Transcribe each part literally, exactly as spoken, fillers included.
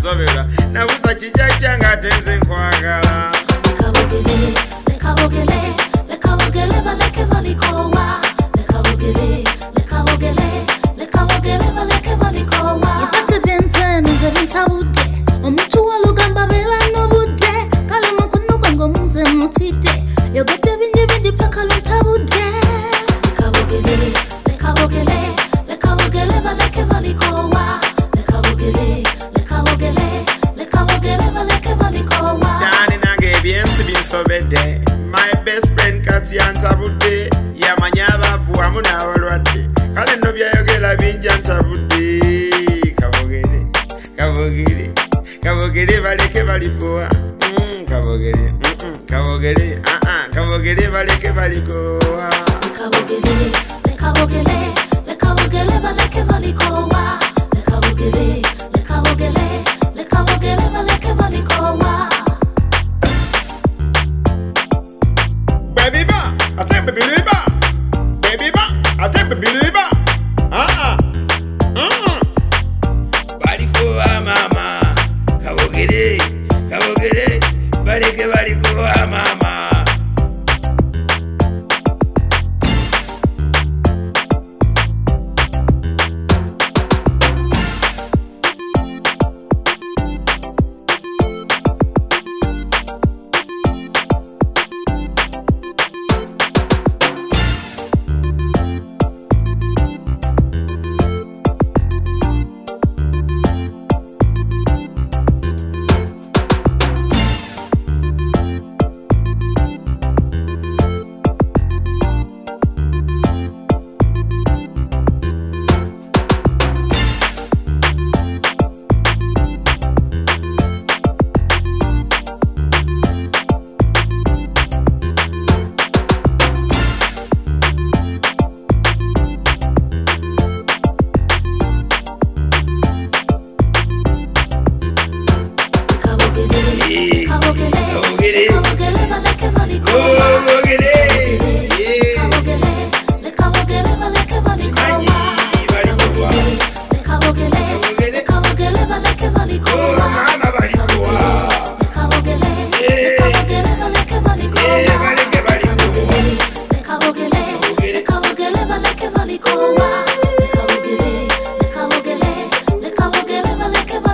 nsobera nabuza kijaja nga tenze nkwagala lekabogele lekabogele lekabogele baleke balikowa lekabogele lekabogele lekabogele baleke balikowa ifate benzeni zebintabute omuntu walugamba bela nobude kale mukuno kwango munze mutite yogete binje binje paka luntabute lekabogele lekabogele lekabogele baleke balikowa lekabogele lekabogele lekabogele baleke balikowa dani nange byensi binsobedde my best friend Katia ntabudde yamanya abavu wamu n'abalwadde kale nno byayogera binja ntabudde kabogere kabogere kabogere baleke balikowa mm, kabogere mm -mm, kabogere ah uh ah -uh, kabogere baleke balikowa lekabogele lekabogele lekabogele baleke balikowa lekabogele lekabogele lekabogele baleke balikowa baby ba I take baby ba baby ba I take baby ba ah ah mm balikowa mama kabogere kabogere baleke balikowa mama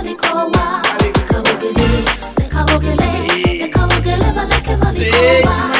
Lekabogele, lekabogele, lekabogele,